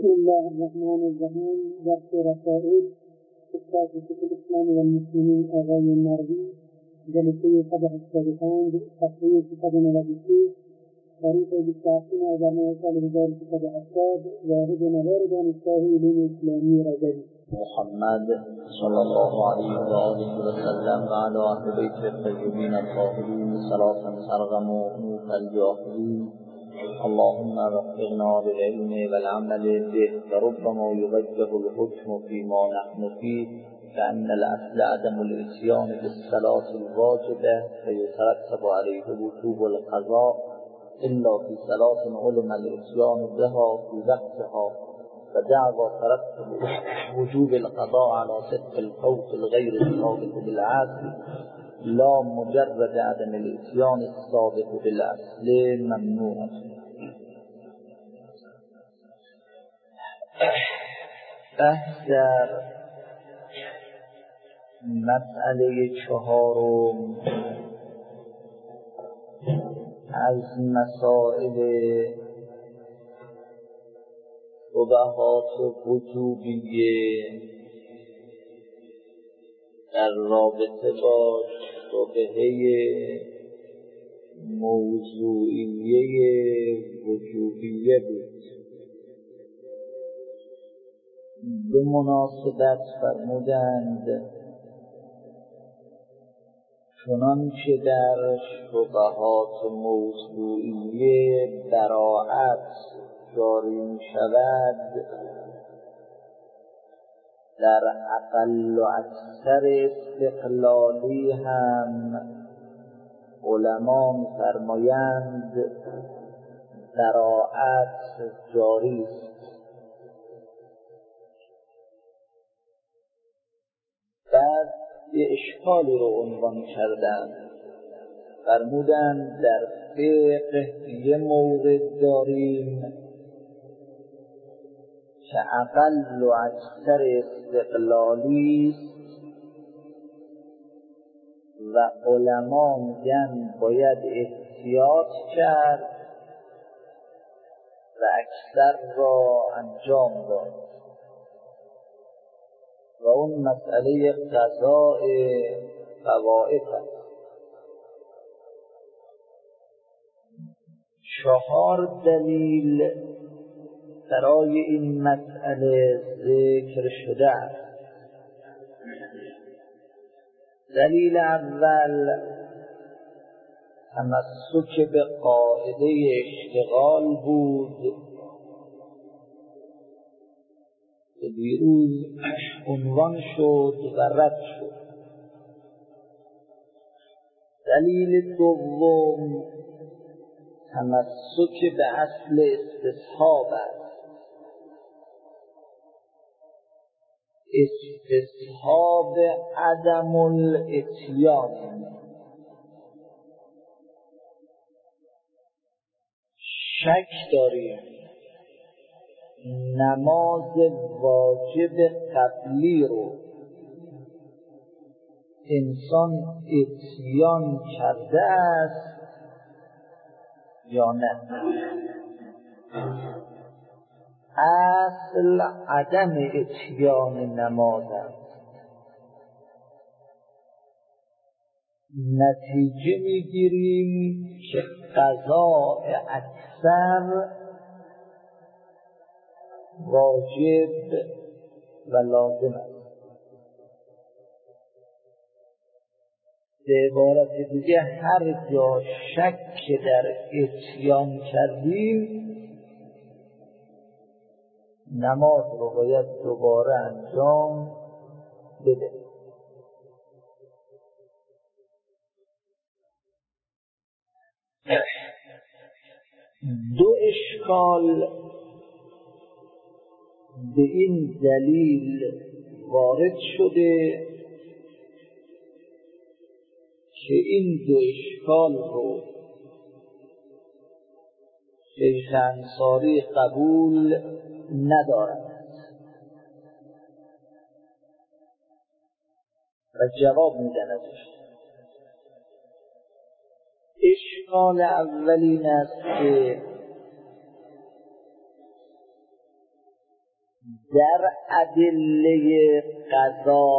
بسم الله الرحمن الرحیم. درس رسائل استاد شیخ الاسلام و المسلمین آقای مروی، جلسه 185، صفحه 393، تاریخ 28 سال 1370، واحد موارد دانشگاه علوم اسلامی رجبی. محمد صلی الله علیه و آله و سلم و علی اهل بیت الطیبین الطاهرین صلاة ترغم نوح الجاهلین. اللهم وفقنا للعلم والعمل به وربما يوجه الحكم فيما نحن فيه، فإن الأصل عدم الإتيان بالصلاة الواجبة فيترتب عليه وجوب القضاء إلا في صلاة علم الإتيان بها في وقتها، فدعوى ترتب وجوب القضاء على صدق الفوت الغير الصادق بالعدل لا مجرد عدم الاتيان الصادق بالاصل ممنوع. بحث در مسئله چهارم از مسائل شبهات وجوبیه در رابطه با شبهه موضوعیه وجوبیه بود. به مناسبت فرمودند چنانچه در شبهات موضوعیه براءت جاری می شود، در اقل و اکثر استقلالی هم علما می فرمایند براءت جاری است. بعد یه اشکالی رو عنوان کردند، فرمودند در فقه یه مورد داریم که اقل و اکثر استقلالی است و علما میگن باید احتیاط کرد و اکثر را انجام داد، و اون مسئله قضاء فوائد است. 4 دلیل برای این مسئله ذکر شده است. دلیل اول تمسک به قاعده اشتغال بود که دیروز عنوان شد و رد شد. دلیل دوم تمسک به اصل استصحاب است. استصحاب عدم الاتیان. شک داریم نماز واجب قبلی رو انسان اتیان کرده است یا نه. اصل عدم اتیان نماز است. نتیجه میگیریم که قضاء اکثر واجب و لازم است. به عبارت دیگه هر جا شک در اتیان کردیم نماز رو باید دوباره انجام بده. دو اشکال به این دلیل وارد شده که این دو اشکال رو شیخ انصاری قبول ندارد و جواب میدن ازش. اشکال اولین است که در ادله قضا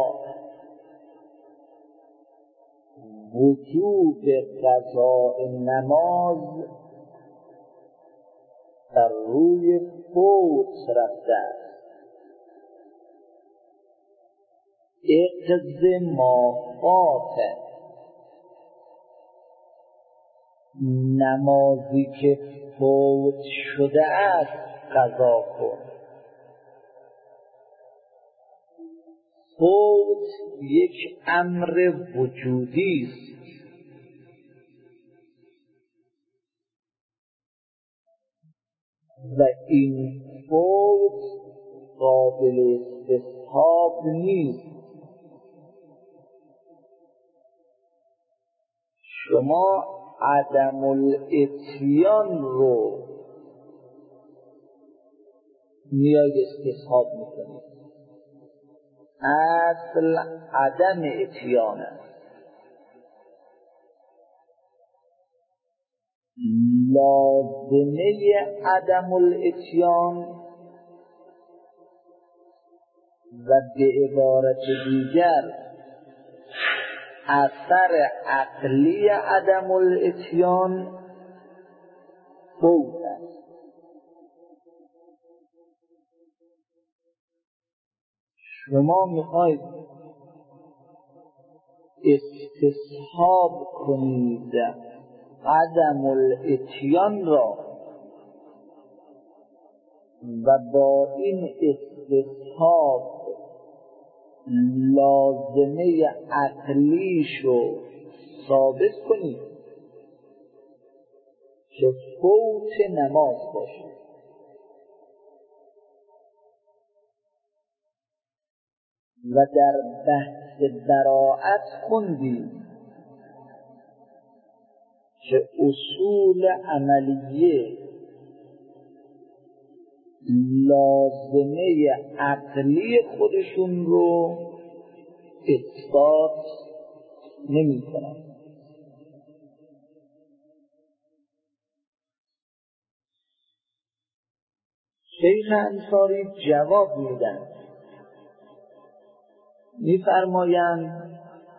وجوب قضاء نماز بر روی فوت رفته است. اقض ما فات، نمازی که فوت شده است قضا کن. فوت یک امر وجودی است و این فوت قابل استصحاب نیست. شما عدم الاتیان رو میاید استصحاب میکنید. اصل عدم اتیان است. لازمه عدم الاتیان و به عبارت دیگر اثر عقلی عدم الاتیان فوت است. شما میخواید استصحاب کنید عدم الاتیان را و با این استصحاب لازمه عقلیشو ثابت کنید که فوت نماز باشه. و در بحث براءت خوندید که اصول عملیه لازمه عقلی خودشون رو اثبات نمی کنن. شیخ انصاری جواب میدن، میفرمایند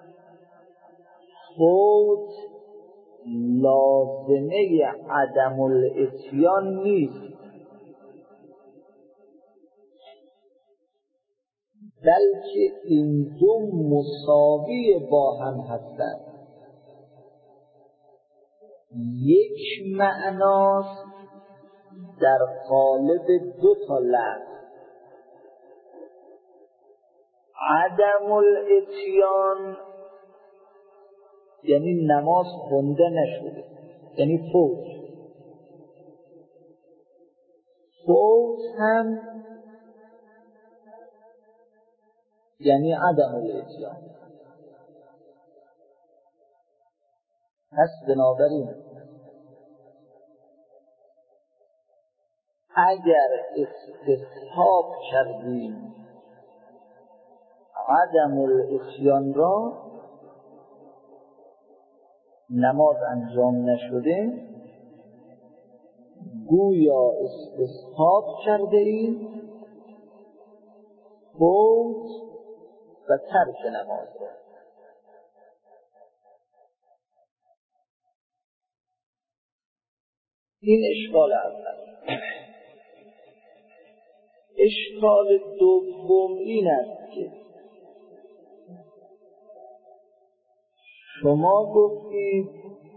فوت لازمه عدم الاتیان نیست، بلکه این دو مساوی با هم هستند. یک معناست در قالب دو تا لفظ. عدم الاتیان یعنی نماز خونده نشده، یعنی فوت. فوت هم یعنی عدم الاتیان. پس بنابراین اگر استصحاب کردیم عدم الاتیان را، نماز انجام نشده، گویا استصحاب کرده ایم فوت و ترک نماز را. این اشکال اول. اشکال دوم این است که شما گفتید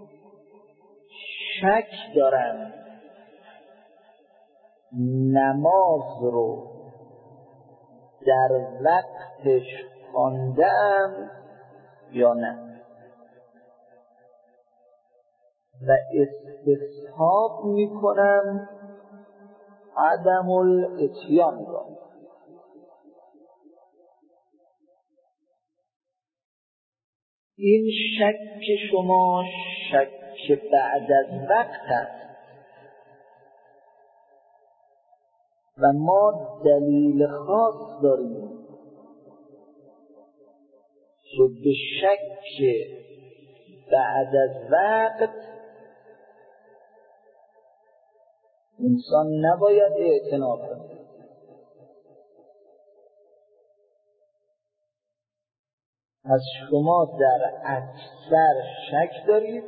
شک دارم نماز رو در وقتش خواندم یا نه و استصحاب میکنم عدم الاتیان را. این شک شما شک بعد از وقت است و ما دلیل خاص داریم که به شک بعد از وقت انسان نباید اعتنا کنه. پس شما در اکثر شک دارید،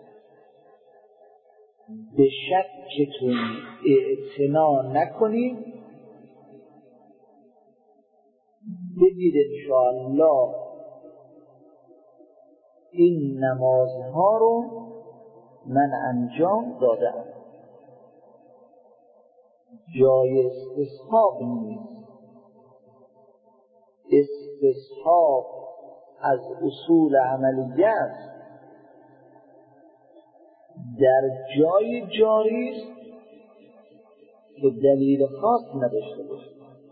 به شکتون اعتنا نکنید، بگید انشاءالله این نمازها رو من انجام دادم. جای استصحاب نیست. استصحاب از اصول عملیه است، در جای جاری است که دلیل خاص نداشته باشه.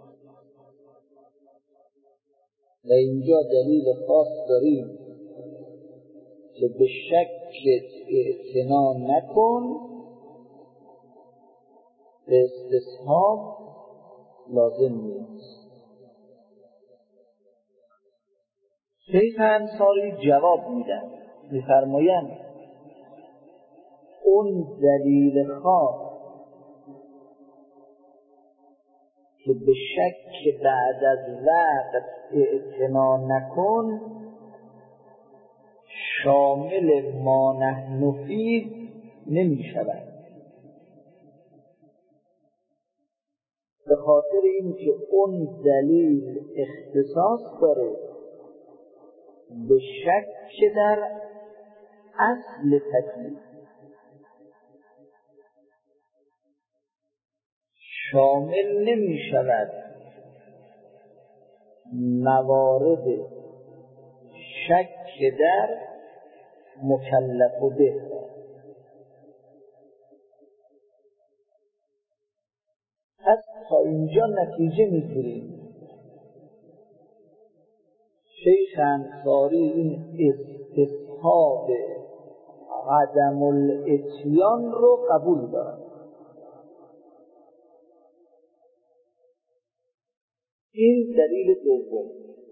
و اینجا دلیل خاص داریم که به شکت اعتنا نکن، به استصحاب لازم نیست. شیخ انصاری جواب میدن، میفرمایند اون دلیل خاص که به شک بعد از وقت اعتنا نکن شامل ما نحن فیه نمی شود، به خاطر اینکه اون دلیل اختصاص داره به شک در اصل تکلیف، شامل نمی شود موارد شک در مکلف و به. پس تا اینجا نتیجه میگیریم شیخ انصاری این استصحاب عدم الاتیان رو قبول دارد. این دلیل دوم.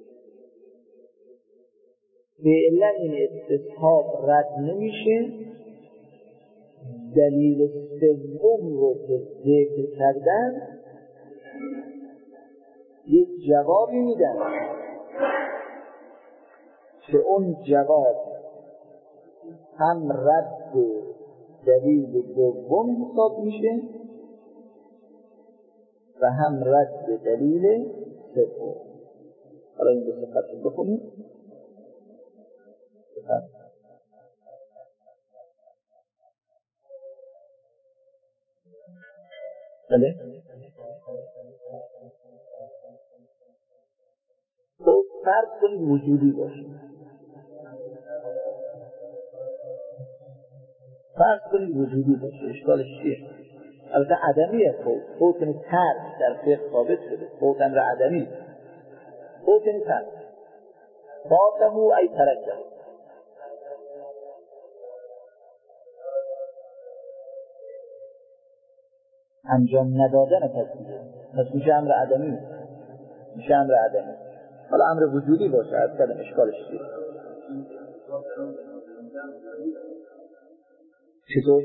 فعلا این استصحاب رد نمیشه. دلیل سوم رو که ذکر کردن یک جوابی میدن که اون جواب هم رد دلیل دوم حساب میشه و هم رد دلیل سوم. حالا این دو صفت رو بخونیم. بله؟ تو فرض کنید وجودی باشه، فرض کنید وجودی باشه، اشکالش چیه؟ البته عدمیه. فوت کنید ترک در فقه ثابت شده، فوت امر عدمی، فوت کنید ترک فاتمو ای ترکه، انجام ندادن پس میشه امر عدمی، میشه امر عدمی. حالا امر وجودی باشه از کدام اشکالش چیه؟ چطور؟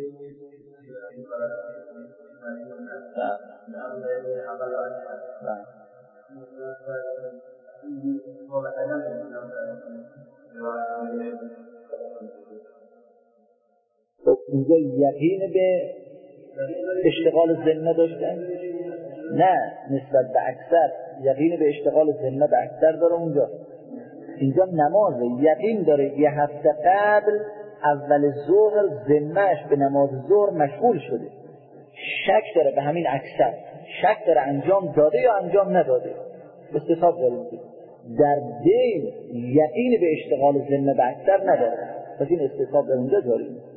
خب اینجا یقین به اشتغال ذمه داشتن؟ نه، نسبت به اکثر یقین به اشتغال ذمه به اکثر داره. اونجا اینجا نمازه، یقین داره یه هفته قبل اول ظهر ذمهش به نماز ظهر مشغول شده، شک داره به همین اکثر، شک داره انجام داده یا انجام نداده، استصحاب داریم. در دین یقین به اشتغال ذمه به اکثر نداره، پس این استصحاب در اونجا جاری نیست.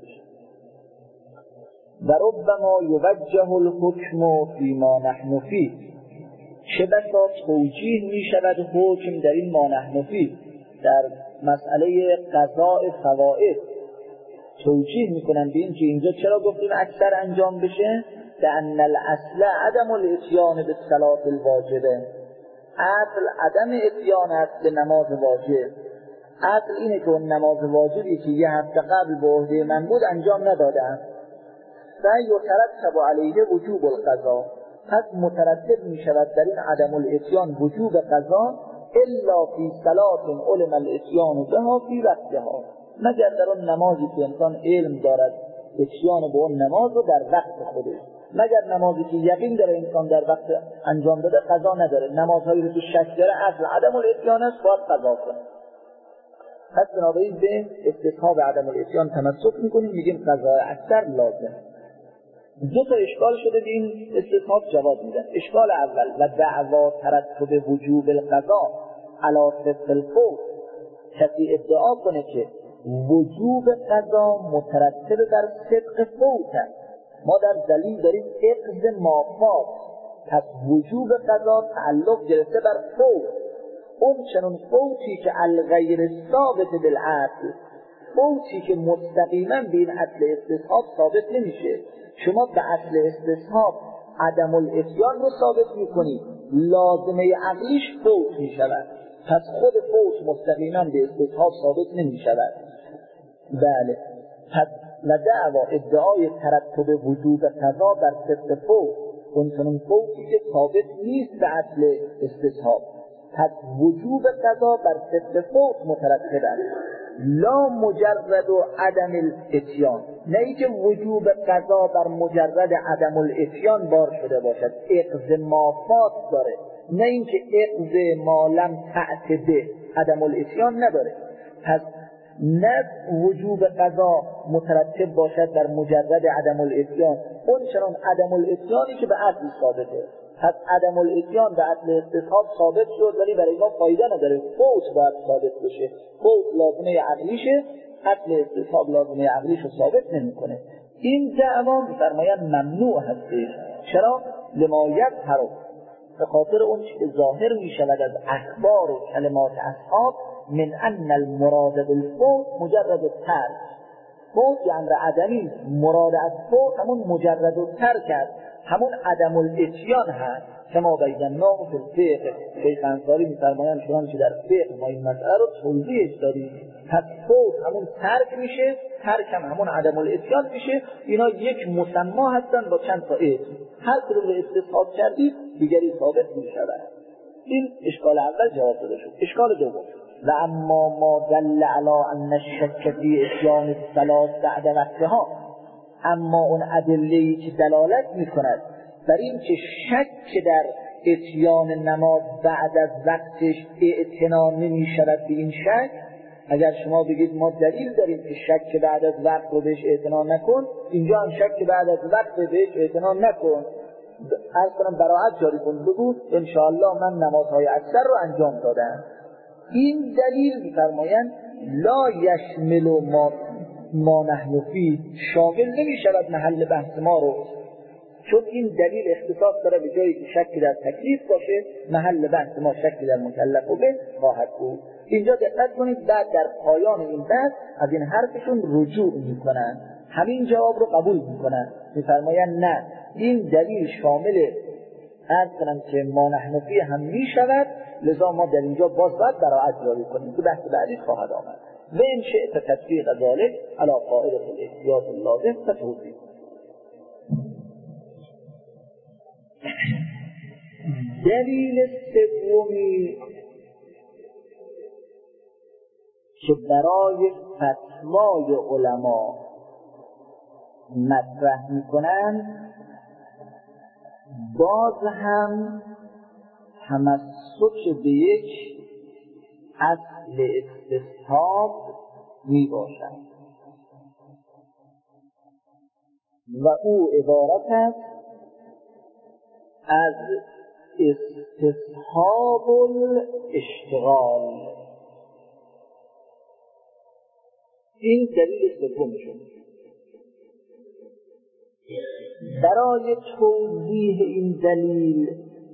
و ربما یوجه الحکم فیما نحن فیه، چه بسا توجیه می شود حکم در این ما نحن فیه، در مسئله قضاء فوائد توجیه می کنند به این که اینجا چرا گفتیم اکثر انجام بشه؟ لأن الاصل عدم الاتیان بالصلاة الواجبه، اصل عدم اتیان است به نماز واجب. اصل اینه که اون نماز واجبی که یه هفته قبل به عهده من بود انجام ندادم و یترتب علیه وجوب القضا، پس مترتب می شود در این عدم الاتیان وجوب قضا الا فی صلاة علم الاتیان بها فی وقتها، مگر در اون نمازی که انسان علم دارد اتیان به اون نماز رو در وقت خودش، مگر نمازی که یقین داره انسان در وقت انجام داده قضا نداره. نمازهایی رو که شک داره اصل عدم الاتیان است، باید قضا کنه. پس بنابراین به استصحاب عدم الاتیان تمسک میکنیم، میگیم قضای اکثر لازم. دو تا اشکال شده به این استصحاب جواب میدن. اشکال اول و دعوا ترتب وجوب القضا علی صدق الفوت، کسی ادعا کنه که وجوب قضا مترتب بر صدق فوت است. ما در دلیل داریم اقض مافات، پس وجوب قضا تعلق گرفته بر فوت. اون چنون فوتی که الغیر ثابت بالعقل، فوتی که مستقیما به این اصل استصحاب ثابت نمیشه. شما به اصل استصحاب عدم الاتیان رو ثابت میکنید، لازمه عقلیش فوت میشود، پس خود فوت مستقیما به استصحاب ثابت نمیشود. بله، پس و دعوا ادعای ترتب وجوب قضا بر صدق فوت، اون چنون فوتی که ثابت نیست به اصل استصحاب، پس وجوب قضا بر صدق فوت مترتب است، لا مجرد و عدم الاتیان. نه ای که وجوب قضا بر مجرد عدم الاتیان بار شده باشد، اقض مافات داره، نه این که اقض ما لم تعت به عدم الاتیان نداره. پس نه وجوب قضا مترتب باشد بر مجرد عدم الاتیان، اون چنان عدم الاتیانی که به اصل ثابته. پس عدم الاتیان به اصل استصحاب ثابت شد، ولی برای ما فایده نداره، فوت باید ثابت بشه. فوت لازمه عقلیشه، اصل استصحاب لازمه عقلیش رو ثابت نمیکنه. این دعوا می‌فرمایند ممنوع هستش. چرا؟ لما یظهر، به خاطر اون چیز که ظاهر میشود از اخبار و کلمات اصحاب، من ان المراد بالفوت مجرد الترک. فوت یه امر عدمی، مراد از فوت همون مجرد الترک است، همون عدم الاتیان هست. کما بیناه فی الفقه، شیخ انصاری می‌فرمایند چنانچه در فقه ما این مسئله رو توضیحش دادیم. پس فوت همون ترک میشه، ترک همون عدم الاتیان میشه. اینا یک مسما هستن با چند تا اسم، هر کدوم رو استصحاب کردید دیگری ثابت میشود. این اشکال اول جواب داده شد. اشکال دوم، و اما ما دل علی ان الشک فی اتیان الصلاة بعد وقتها، اما اون ادله‌ای که دلالت میکند بر این که شک در اتیان نماز بعد از وقتش اعتنا نمیشود به این شک. اگر شما بگید ما دلیل داریم که شک بعد از وقت رو بهش اعتنا نکن، اینجا هم شک بعد از وقت بهش اعتنا نکن، عرض کنم براعت جاری کن، بگو انشاءالله من نمازهای اکثر رو انجام دادم. این دلیل می‌فرمایند لا یشمل ما نحن فیه، شامل نمی‌شود محل بحث ما رو، چون این دلیل اختصاص داره به جایی که شک در تکلیف باشه، محل بحث ما شک در مکلف و به خواهد بود. اینجا دقت کنید، بعد در پایان این بحث از این حرفشون رجوع میکنن، همین جواب رو قبول میکنن، میفرمایند نه، این دلیل شامل عرض کنم که ما نحن فیه هم میشود، لذا ما در اینجا باز باید براعت جاری کنیم که بحث بعدی خواهد آمد. و این شئت تطبیق ذلك علی قاعده الاحتیاط اللازم فتوضیح. دلیل سومی که برای فتوای علما مطرح میکنند، باز هم تمسک به یک اصل استصحاب می باشد و او عبارت است از استصحاب الاشتغال. این دلیل سوم شد. برای توضیح این دلیل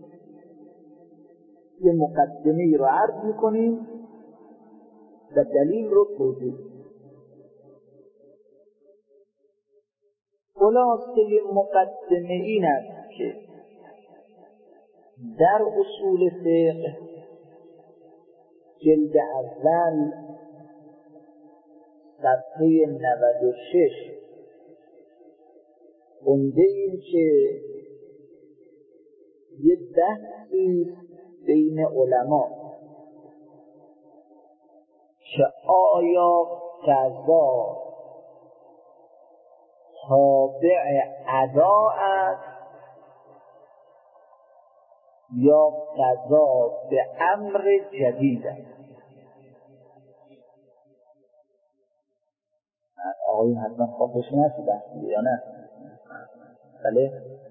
یه مقدمه رو عرض میکنیم و دلیل رو توضیح. خلاصه مقدمه این است که در اصول فقه جلد اول صفحه 96 خونده این که یه بحثی بین علما که آیا قضا تابع ادا است یا قضا به امر جدید است. آقایون حتما خواهشون هستی بحثی یا نه؟ بله؟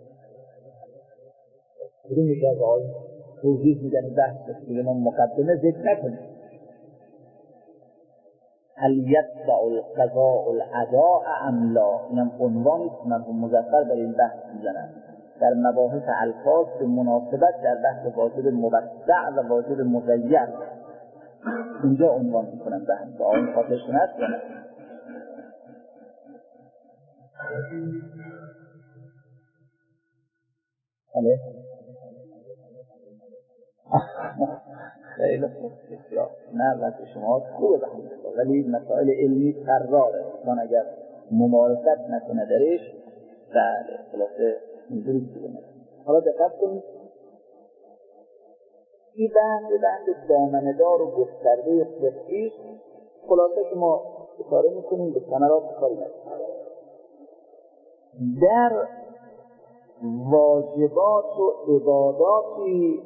کدوم یکی از آقایون توضیح میدن بحث دیگه ما مقدمه ذکر نکنیم. هل یتبع القضاء الاداء ام لا؟ اینم عنوانی که مرحوم مظفر در این بحث میزنن در مباحث الفاظ به مناسبت در بحث واجب موسع و واجب مضیق. اینجا عنوان میکنن بحث. آقایون خاطرشون هست یا نه؟ بله؟ خیلی خوب، بسیار. نه وقت شما خوبه به همین دفعه، ولی مسائل علمی قراره انسان اگر ممارست نکنه درش بله خلاصه اینجوری بگیم. حالا دقت کنید این بحث دامنه‌دار و گسترده فقهی خلاصه که ما اشاره میکنیم به ثمرات کاری نداریم. در واجبات و عباداتی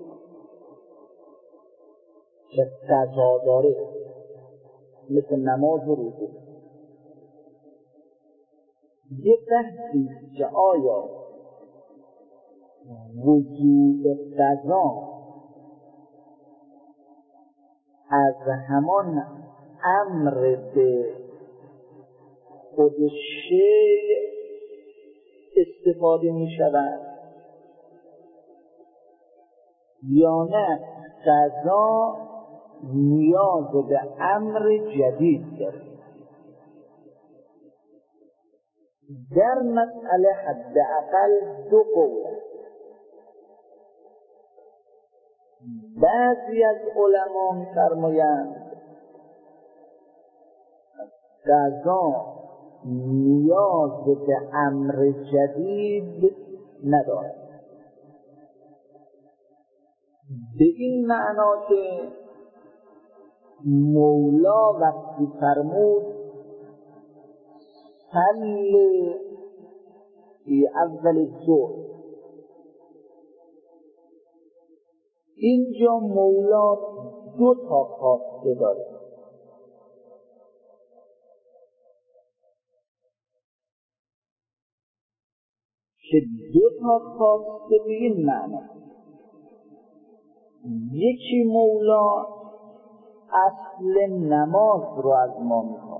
که قضا داره مثل نماز و روزه یه بحثی که آیا وجوب قضا از همان امر به خود شیء استفاده می شود یا نه قضا نیاز به امر جدید داره. در مسئله حداقل دو قول است. بعضی از علما می‌فرمایند قضا نیاز به امر جدید ندارد، به این معنا که مولا وقتی فرمود صلی فی اول الظهر، اینجا مولا دو تا خواسته داره. که دو تا خواسته به این معنا، یکی مولا اصل نماز رو از ما میخواد،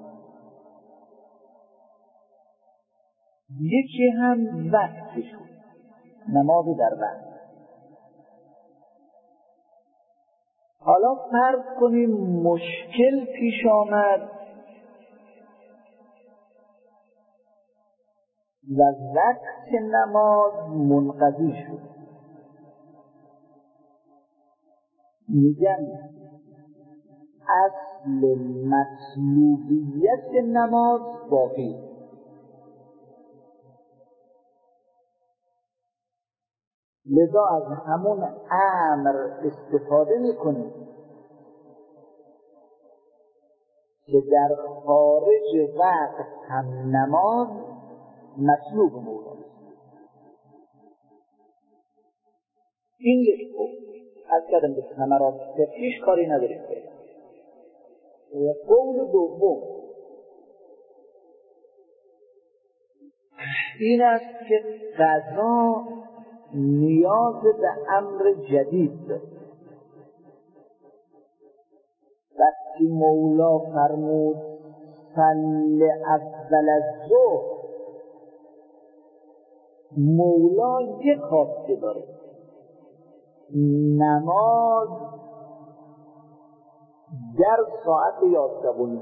یکی هم وقتش، نماز در وقت. حالا فرض کنیم مشکل پیش آمد و وقت نماز منقضی شد، میگن اصل مطلوبیت نماز باقی، لذا از همون امر استفاده میکنیم که در خارج وقت هم نماز مطلوب مولاست. این یک قول از کردم به ثمرات فقهیش کاری نداریم. قول دوم این است که قضا نیاز به امر جدید داره. وقتی مولا فرمود صلی اول الظهر، مولا یک خواسته داره، نماز در ساعت 11.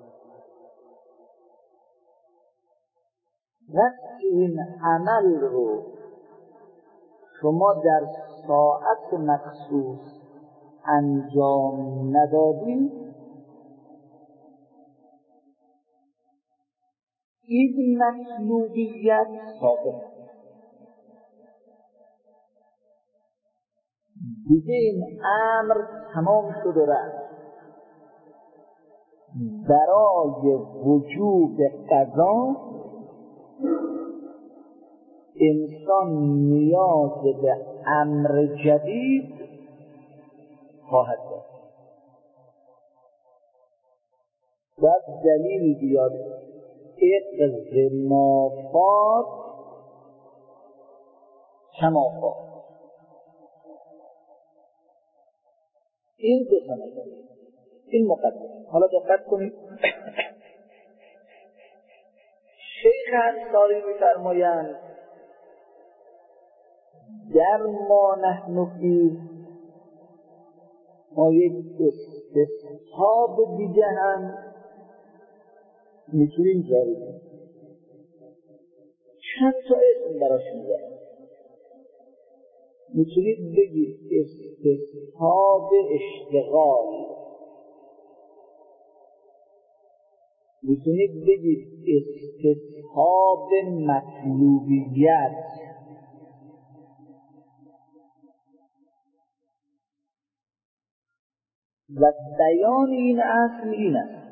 وقتی این عمل رو شما در ساعت مخصوص انجام ندادید، این مطلوبیت ساقط، دیگه این امر تمام شد و رفت. برای وجوب قضا انسان نیاز به امر جدید خواهد داشت. باید دلیل بیاد اقض مافات کمافات. این دو تا نظر، این مقدمه. حالا دقت کنید شیخ انصاری می‌فرمایند در ما نحن فی ما یک استصحاب دیگه هم میتونیم جاری کنیم. چند تا اسم براش میذارم. میتونید بگید استصحاب اشتغال، میتونید بگید استصحاب مطلوبیت، و بیان این اصل این است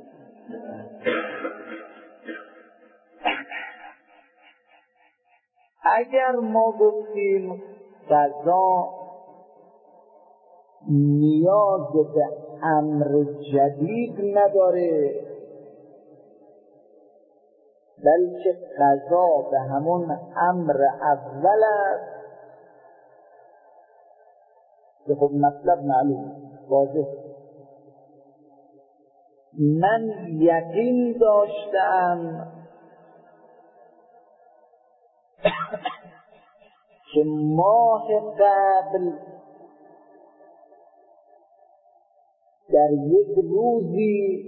اگر ما گفتیم قضا نیاز به امر جدید نداره بلکه قضا به همون امر اول است، که خب مطلب معلوم واضح. من یقین داشتم که ماه قبل در یک روزی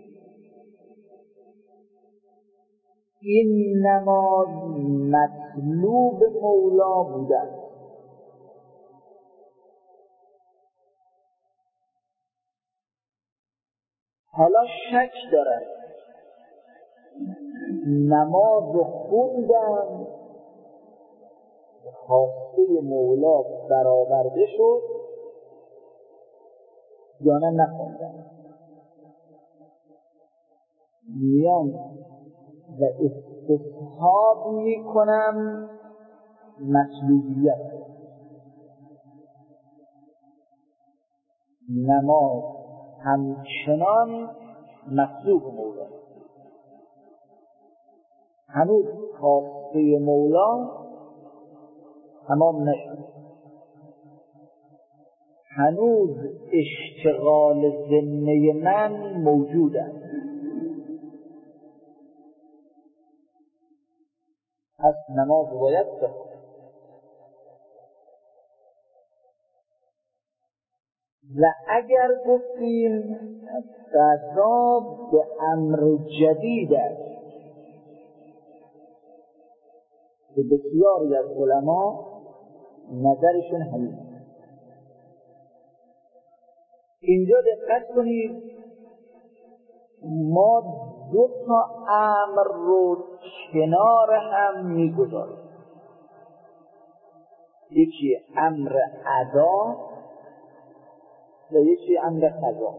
این نماز مطلوب مولا بوده. حالا شک دارم نماز خوندم خواسته مولا برآورده شد یا نه نخوندم. میام و استصحاب میکنم مطلوبیت نماز همچنان مطلوب مولا، هنوز خواسته مولا تمام نشد، هنوز اشتغال ذمه من موجود است. پس نماز باید بخونم. و اگر گفتیم قضا به امر جدید است، که بسیاری از علما نظرشون همین. اینجا دقت کنید ما دو تا امر رو کنار هم میگذاریم، یکی امر ادا و یکی امر قضا.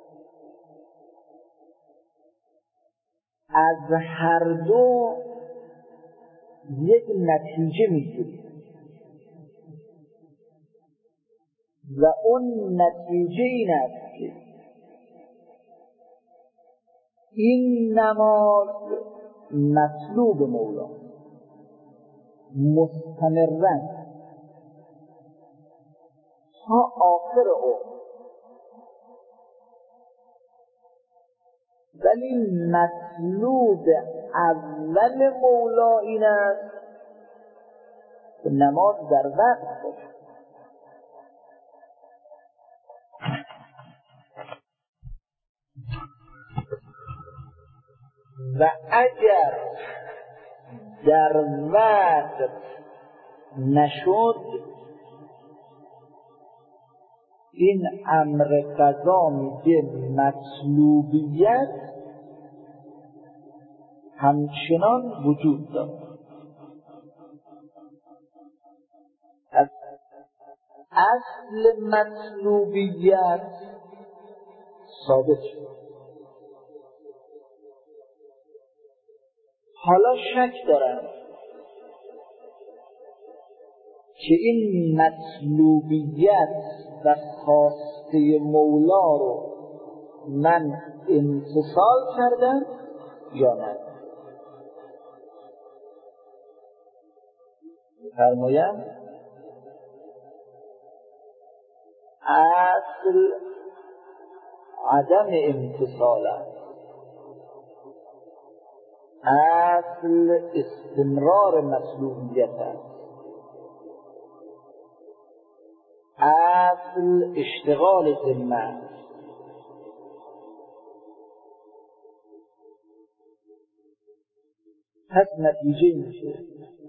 از هر دو یک نتیجه میگیریم و اون نتیجه این است که این نماز مطلوب مولا مستمرن تا آخر عمر، ولی مطلوب اول مولا این است که نماز در وقت باشه. و اگر در وقت نشد این امر قضا میگه مطلوبیت همچنان وجود دارد. از اصل مطلوبیت ثابت شد. حالا شک دارم که این مطلوبیت و خواسته مولا رو من امتثال کردم یا نه. فرمایم اصل عدم امتثال است، اصل استمرار مطلوبیت است، اصل اشتغال ذمه است. پس نتیجه میشه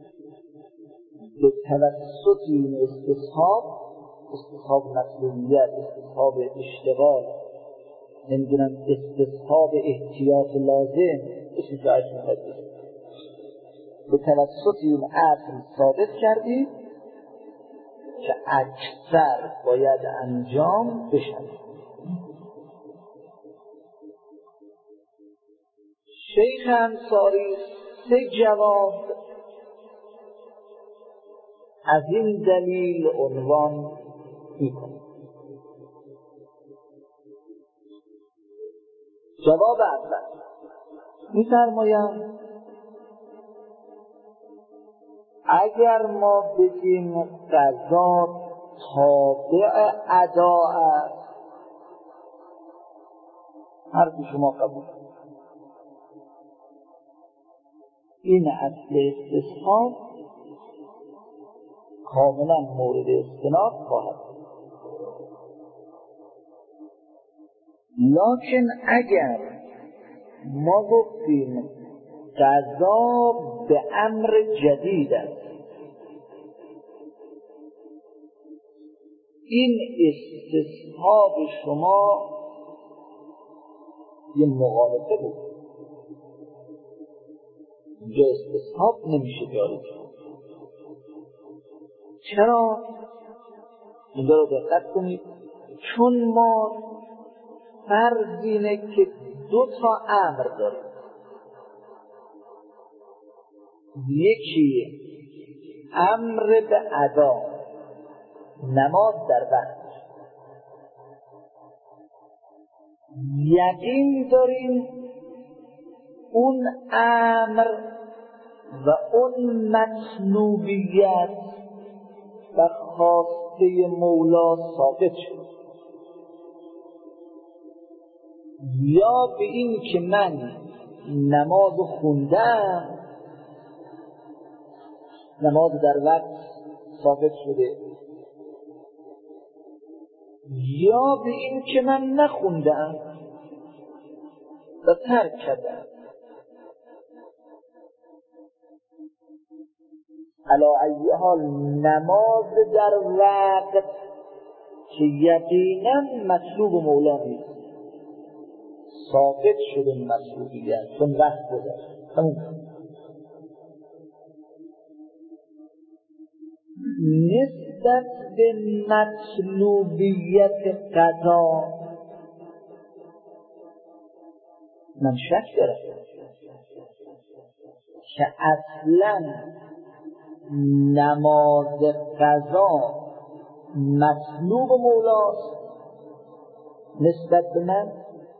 به توسط این استصحاب مطلوبیت، استصحاب اشتغال، نمیدونم استصحاب احتیاط لازم، اسم جایش میخواد به توسط این اصل ثابت کردید که اکثر باید انجام بشن. شیخ انصاری 3 جواب از این دلیل عنوان میکنه. جواب اول می‌فرمایم اگر ما بگیم قضا تابع ادا است، حرف شما قبول، این اصل استصحاب کاملا مورد استناد خواهد. لکن اگر ما گفتیم قضا به امر جدید است، این استصحاب شما یه مغالطه بود، اینجا استصحاب نمیشه جاری کرد. چرا؟ اینجا رو دقت کنید، چون ما فرض اینه که 2 امر داریم، یکی امر به ادا، نماز در وقت، یقین داریم اون امر و اون مطلوبیت و خواسته مولا ثابت شد، یا به این که من نماز خوندم، نماز در وقت ثابت شده، یا به این که من نخوندم و ترک کردم. علی ای حال نماز در وقت که یقینا مطلوب مولا نیست، ثابت شده مطلوبیت چون وقت گذشت، تموم. نسبت به مطلوبیت قضا من شک دارم که اصلا نماز قضا مطلوب مولاست نسبت به من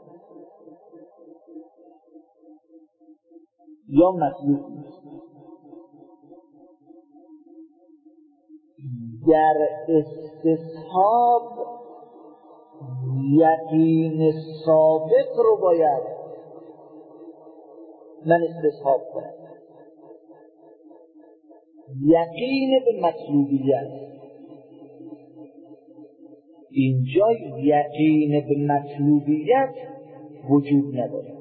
یا مطلوب نیست. در استصحاب یقین ثابت رو باید من استصحاب کنم، یقین به مطلوبیت. اینجا یقین به مطلوبیت وجود نداره،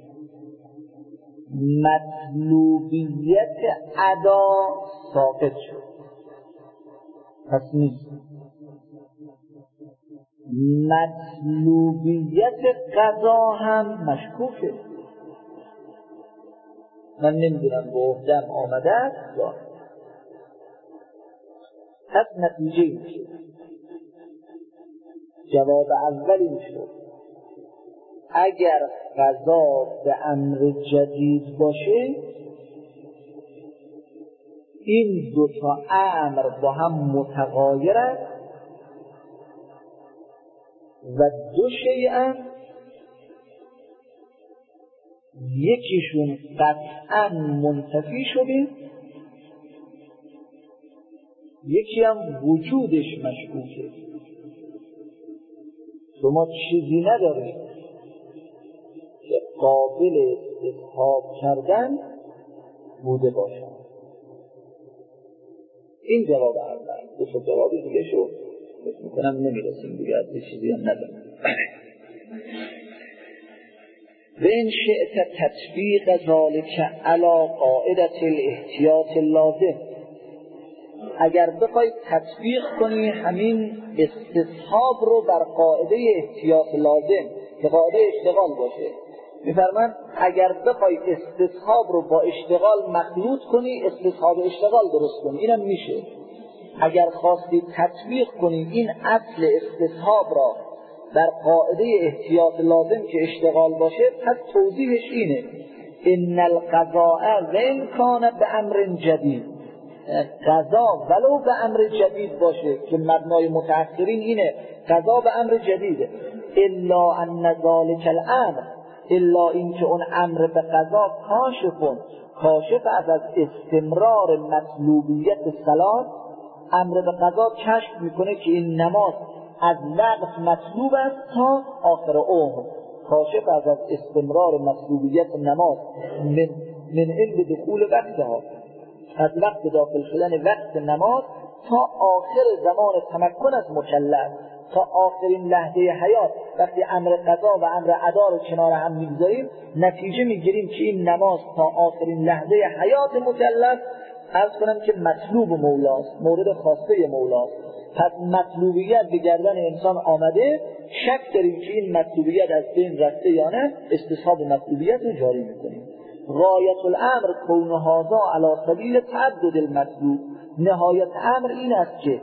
مطلوبیت ادا ثابت شد، پس نیست. مطلوبیت قضا هم مشکوکه، من نمیدونم به عهده‌ام آمده است یا. پس نتیجه این شد، جواب اول این شد اگر قضا به امر جدید باشه این دو تا امر با هم متغایرند و دو شیء یکیشون قطعا منتفی شده، یکی هم وجودش مشکوکه. شما چیزی ندارید که قابل استصحاب کردن بوده باشد. این جواب اول. دو تا جواب دیگه شو فکر میکنم نمیرسیم دیگه، از چیزی هم نداریم. و این شئت تطبیق ذالک علی قاعدة الاحتیاط اللازم، اگر بخوای تطبیق کنی همین استصحاب رو بر قاعده احتیاط لازم که قاعده اشتغال باشه، میفرمان اگر بخوای استصحاب رو با اشتغال مخلوط کنی استصحاب اشتغال درست کنی، اینم میشه. اگر خواستی تطبیق کنی این اصل استصحاب را در قاعده احتیاط لازم که اشتغال باشه، پس توضیحش اینه: ان القضاء و ان کان بامر جدید، قضا ولو به امر جدید باشه که مبنای متأخرین اینه قضا به امر جدیده، الا ان ذلک الامر، الا اینکه اون امر به قضا کاشف از استمرار مطلوبیت صلات. امر به قضا کشف میکنه که این نماز از وقت مطلوب است تا آخر عمر، کاشف از استمرار مطلوبیت نماز من عند دخول وقتها، از وقت داخل شدن وقت نماز تا آخر زمان تمکن از مکلف، تا آخرین لحظه حیات. وقتی امر قضا و امر ادا رو کنار هم میگذاریم نتیجه میگیریم که این نماز تا آخرین لحظه حیات مکلف عرض کنم که مطلوب مولاست، مورد خواسته مولاست. پس مطلوبیت به گردن انسان آمده، شک داریم که این مطلوبیت از بین رفته یا نه، استصحاب مطلوبیت رو جاری میکنیم. غایت الامر کون هذا علی سبیل تعدد المطلوب، نهایت امر این است که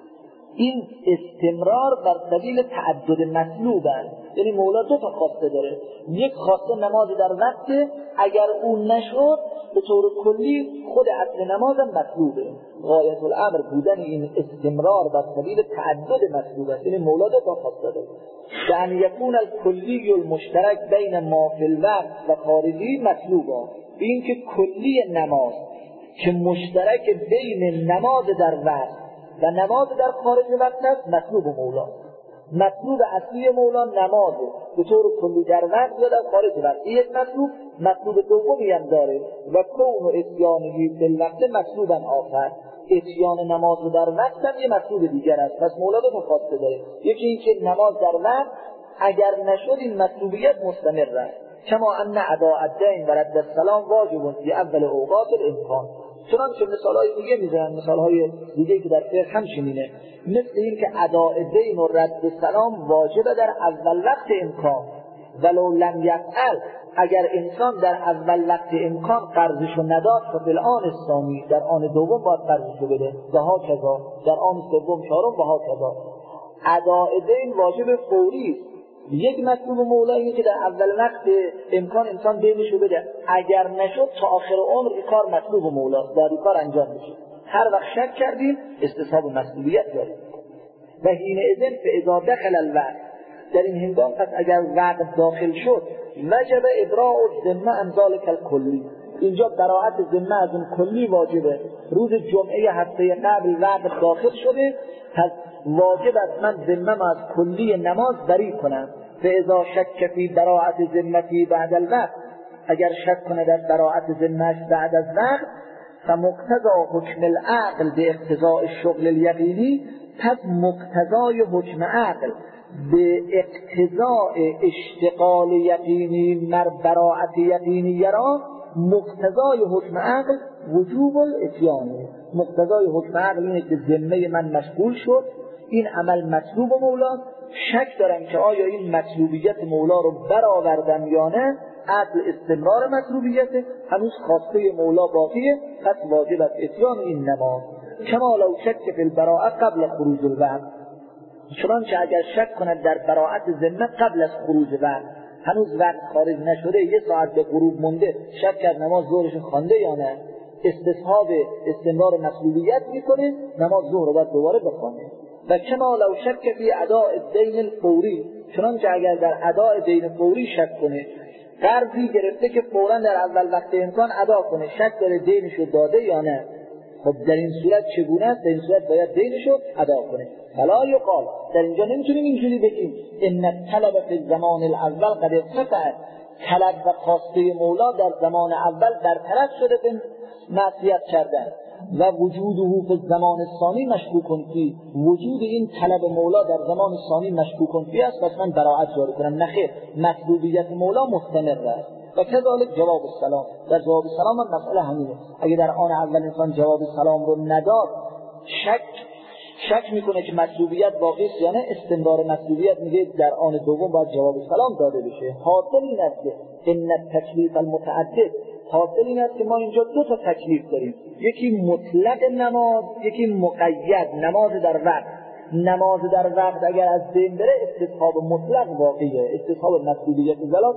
این استمرار بر سبیل تعدد مطلوب است. یعنی مولا دو تا خواسته داره، یک خواسته نماز در وقت، اگر اون نشد به طور کلی خود اصل نمازم مطلوبه. غایت الامر بودن این استمرار بر سبیل تعدد مطلوب است، یعنی مولا دو تا خواسته داره. ان یکون الکلی المشترک بین ما فی الوقت و خارجی مطلوبا، این که کلی نماز که مشترک بین نماز در وقت و نماز در خارج وقت است مطلوب مولا. مطلوب اصلی مولا نمازه به طور کلی در وقت یا در خارج وقت، یک مطلوب دومی هم داره و کون و اتیانهی فی الوقت مطلوبا آخر، اتیان نماز در وقت هم یه مطلوب دیگر است. پس مولا دو تا خواسته داره، یکی این که نماز در وقت اگر نشد این مطلوبیت مستمر است، کما ان اداء الدین و رد السلام واجب فی اول اوقات الامکان. چنانچه مثالهای دیگه میزنن، مثالهای دیگه که در فقه همچنینه، مثل این که اداء دین و رد سلام واجبه در اول وقت امکان، ولو لم یفعل، اگر انسان در اول وقت امکان قرضشو نداد فی الآن ثانی، در آن دوم باید قرضشو بده، و ها کذا در آن سوم چهارم و ها کذا. اداء دین واجب فوری است. یک مطلوب مولا اینه که در اول وقت امکان انسان دینشو بده، اگر نشد تا آخر عمر این کار مطلوب مولاست، باید این کار انجام بشه. هر وقت شک کردیم استصحاب مسئولیت داریم. و حین اذن فاذا دخل الوقت، در این هنگام پس اگر وقت داخل شد وجب ابراء الذمه عن ذلک الکلی، اینجا براءت ذمه از اون کلی واجبه. روز جمعه هفته قبل وقت داخل شده، پس واجب است من ذمم از کلی نماز بری کنم. فاذا شک فی براءت ذمتی بعد الوقت، اگر شک کنه در براءت ذمهش بعد از وقت، فمقتضا حکم العقل به اقتضاء الشغل الیقینی، پس مقتضای حکم عقل به اقتضاء اشتغال یقینی مر براءت یقینی را، مقتضای حکم عقل وجوب الاتیان. مقتضای حکم عقل اینه که ذمه من مشغول شد، این عمل مطلوب مولاست، شک دارم که آیا این مطلوبیت مولا رو برآوردم یا نه، عقل استمرار مطلوبیت هنوز خواسته مولا باقیه، پس واجب است اتیان این نماز. کما لو شک فی البراءه قبل خروج الوقت، چنانچه اگر شک کند در براءت ذمه قبل از خروج وقت، هنوز وقت خارج نشده، یه ساعت به غروب مونده، شک کرد نماز ظهرش خوانده یا نه، استصحاب استمرار مطلوبیت میکنه، نماز ظهر رو باید دوباره بخونه. و کما لو شک فی اداء الدین الفوری، چنانکه اگر در اداء دین فوری شک کنه، قرضی گرفته که فوراً در اول وقت امکان ادا کنه، شک داره دینش رو داده یا نه، خب در این صورت چگونه است؟ در این صورت باید دینش رو ادا کنه. فلا یقال، در اینجا نمیتونیم اینجوری بگیم ان الطلب فی الزمان الاول قد ارتفع، طلب و خواسته مولا در زمان اول برطرف شده به معصیت کردن، و وجوده فی الزمان الثانی مشکوک فی، وجود این طلب مولا در زمان ثانی مشکوک فی است، پس من براءت جاری کنم. نخیر، مطلوبیت مولا مستمر است. و کذالک جواب السلام، در جواب السلام هم مسئله همینه. اگه در آن اول انسان جواب سلام رو نداد، شک میکنه که مطلوبیت باقی است یا نه، استمرار مطلوبیت میگه در آن دوم باید جواب سلام داده بشه. حاصل این است که ان التکلیف المتعدد، حاصل این است که ما اینجا دو تا تکلیف داریم، یکی مطلق نماز، یکی مقید نماز در وقت. نماز در وقت اگر از بین بره استصحاب مطلق باقیه، استصحاب مطلوبیت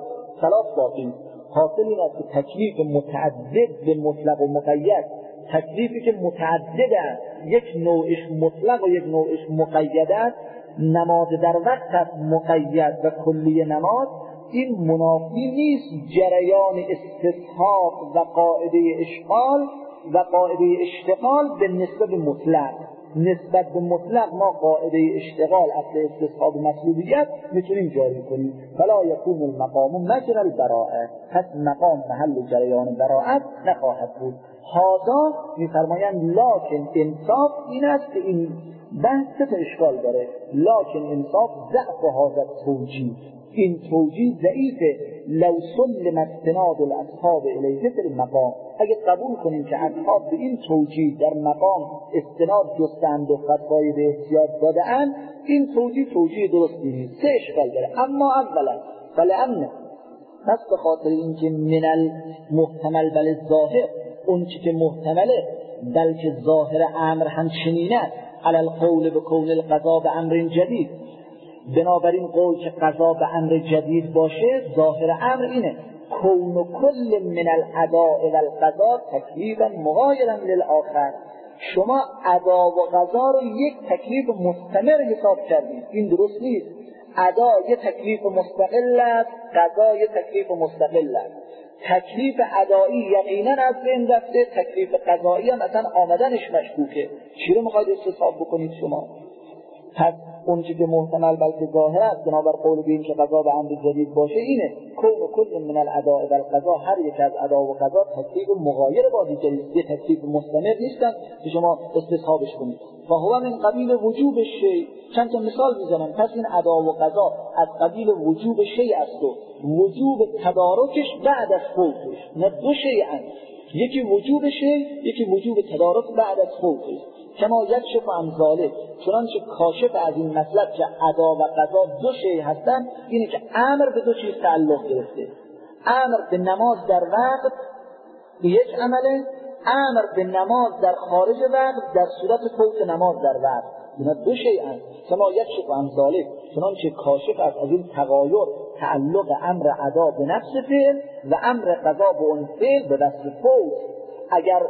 صلات باقی. حاصل این است که تکلیف متعدد به مطلق و مقید، تکلیفی که متعدد است، یک نوعش مطلق و یک نوعش مقید است، نماز در وقت است مقید و کلی نماز، این منافی نیست جریان استصحاب و قاعده اشغال و قاعده اشتغال به نسبت مطلق. نسبت به مطلق ما قاعده اشتغال اصل استصحاب مطلوبیت میتونیم جاری کنیم. فلا یکون المقام مجرى البراءه، پس مقام محل جریان براءت نخواهد بود. هذا میفرمایند لکن انصاف این است که این بحث سه اشکال داره. لکن انصاف ضعف هذا التوجیه، این توجیه ضعیفه. لو سلم استناد الاصحاب الیه فی المقام، اگه قبول کنیم که اصحاب به این توجیه در مقام استناد جستند و فتوای به احتیاط داده‌اند، این توجیه درستی نیست. سه اشکال داره. اما اولا فلأن، پس به خاطر اینکه من المحتمل بل ظاهر، اون چی که محتمله بلکه ظاهر امر هم چنین است، علی القول بکون القضا به امر جدید، بنابراین قول که قضا به امر جدید باشه، ظاهر امر اینه کون کل من الاداء و القضا تکلیفا مغایرا للآخر. شما ادا و قضا رو یک تکلیف مستمر حساب کردید، این درست نیست. ادا یک تکلیف مستقل است، قضا یک تکلیف مستقل است. تکلیف ادایی یقینا از بین رفته، تکلیف قضایی هم مثلا آمدنش مشکوکه. چی رو میخواید استصحاب بکنید شما؟ پس اون چی که محتمل بلکه ظاهر است بنابر قول به این که قضا به امر جدید باشه اینه کون کل من الاداء و القضا، هر یک از ادا و قضا تکلیف مغایر با دیگری است، یه تکلیف مستمر نیستن که شما استصحابش کنید. و هو من قبیل وجوب شیء، چند تا مثال میزنم. پس این ادا و قضا از قبیل وجوب شیء است و وجوب تدارکش بعد از فوتش، نه دو شیء اند، یکی وجوب شیء، یکی وجوب تدارک بعد از فوتش. کما یکشف عن ذلک، چنانچه کاشف از این مطلب که ادا و قضا دو شیء هستند اینه که امر به دو چیز تعلق گرفته. امر به نماز در وقت یک عمله، امر به نماز در خارج وقت در صورت فوت نماز در وقت، اینا دو شیء هستند. کما یکشف عن ذلک، چنانچه کاشف از این تغایر تعلق امر ادا به نفس فعل و امر قضا به اون فعل به وصف فوت. اگر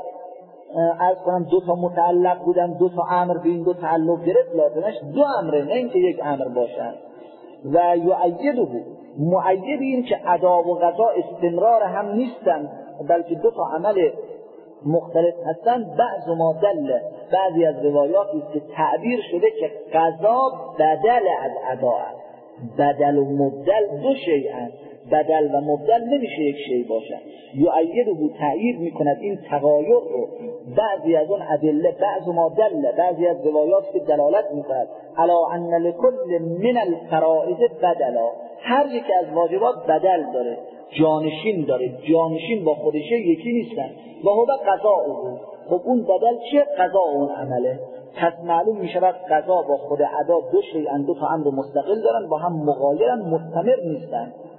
از کنم دو تا متعلق بودن، دو تا امر به این دو تعلق گرفت، لازمش دو امره نه اینکه یک امر باشن. و یؤیده، مؤید این که ادا و قضا استمرار هم نیستن بلکه دو تا عمل مختلف هستن. بعض ما دل، بعضی از روایاتی است که تعبیر شده که قضا بدل از ادا است. بدل و مبدل دو شیء است، بدل و مبدل نمیشه یک شیء باشن. یؤیده، تأیید میکند این تغایر رو بعضی از اون ادله، بعض ما دل، بعضی از روایات که دلالت میکند علی ان لکل من الفرائض بدلا، هر یک از واجبات بدل داره، جانشین داره، جانشین با خودشه یکی نیستن. و هو قضاء، خب اون بدل چیه؟ قضا اون عمله. پس معلوم می شود قضا با خود ادا دو شیء، دو تا امر مستقل دارن، با هم مغایرن، مستمر نیستن.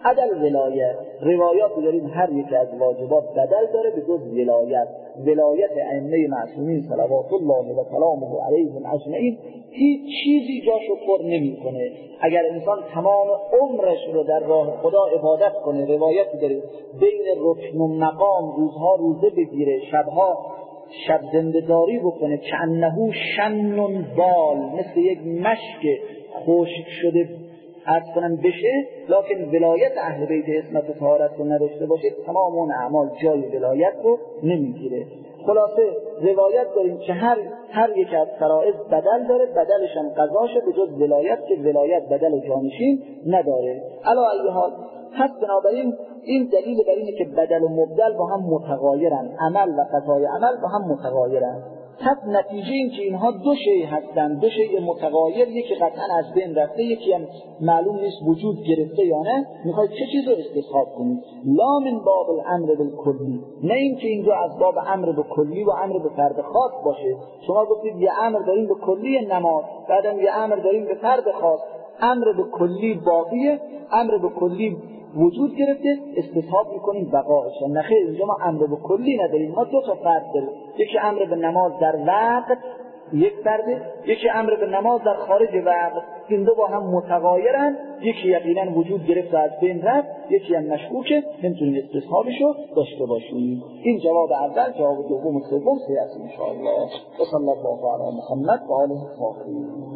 عدل ولایت، روایاتی داریم هر یک از واجبات بدل داره به جز ولایت. ولایت ائمه معصومین صلوات الله و سلامه علیهم اجمعین هیچ چیزی جاشو پر نمیکنه. اگر انسان تمام عمرش رو در راه خدا عبادت کنه، روایتی داره بین رکن و مقام روزها روزه بگیره، شبها شب زنده‌داری بکنه، کأنه شن بال، مثل یک مشک خشک شده عرض کنم بشه، لکن ولایت اهل بیت عصمت و طهارت رو نداشته باشه، تمام اون اعمال جای ولایت رو نمیگیره. خلاصه روایت داریم که هر یک از فرائض بدل داره، بدلش هم قضاشه، به جز ولایت که ولایت بدل جانشین نداره. علی ای حال پس بنابراین این دلیل بر اینه که بدل و مبدل با هم متغایرن، عمل و قضای عمل با هم متغایرن. پس نتیجه این که اینها دو شیء هستند، دو شیء متغایر، یکی قطعا از بین رفته، یکی هم معلوم نیست وجود گرفته یا نه. میخواید چه چیز رو استصحاب کنید؟ لا من باب الامر بالکلی، نه این که اینجا از باب امر به کلی و امر به فرد خاص باشه. شما گفتید یه امر داریم به کلی نماز، بعدم یه امر داریم به فرد خاص، امر به کلی باقیه، امر به کلی وجود گرفته، استصحاب میکنیم بقایش. نخیر، اینجا ما امر به کلی نداریم، ما دو تا فرد داریم، یکی امر به نماز در وقت یک فرده، یکی امر به نماز در خارج وقت. این دو با هم متغایرن، یکی یقینا وجود گرفته از بین رفت، یکی هم مشکوکه، نمیتونیم استصحابشو داشته باشیم. این جواب اول. جواب دوم و سوم سیاسی ان شاء الله. صلی الله علی محمد و آله الطاهرین.